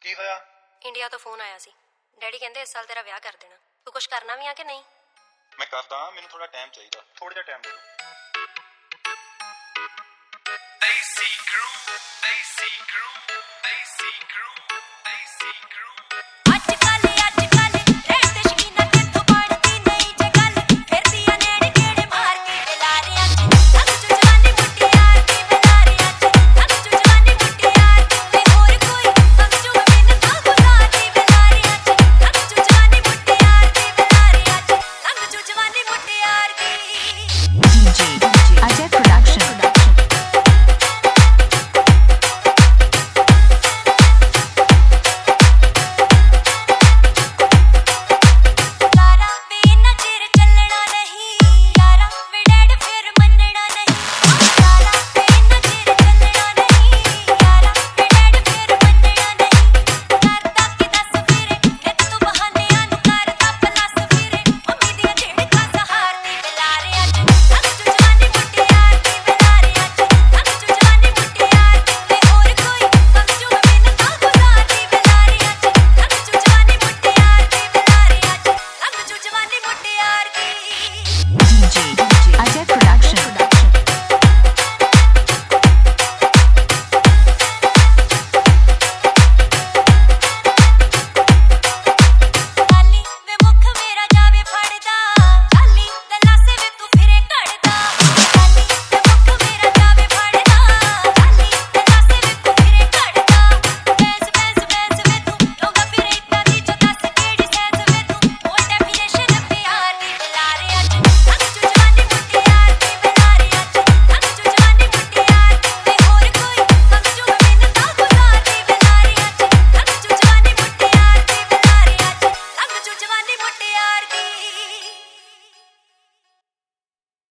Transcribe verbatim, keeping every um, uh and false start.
ਕੀ ਹੋਇਆ? ਇੰਡੀਆ ਤੋਂ ਫੋਨ ਆਇਆ ਸੀ। ਡੈਡੀ ਕਹਿੰਦੇ ਇਸ ਸਾਲ ਤੇਰਾ ਵਿਆਹ ਕਰ ਦੇਣਾ। ਤੂੰ ਕੁਝ ਕਰਨਾ ਵੀ ਆ ਕਿ ਨਹੀਂ? ਮੈਂ ਕਰਦਾ, ਮੈਨੂੰ ਥੋੜਾ ਟਾਈਮ ਚਾਹੀਦਾ, ਥੋੜਾ ਜਿਹਾ ਟਾਈਮ ਦੇ ਦਿਓ। Desi Crew, Desi Crew, Desi Crew, Desi Crew.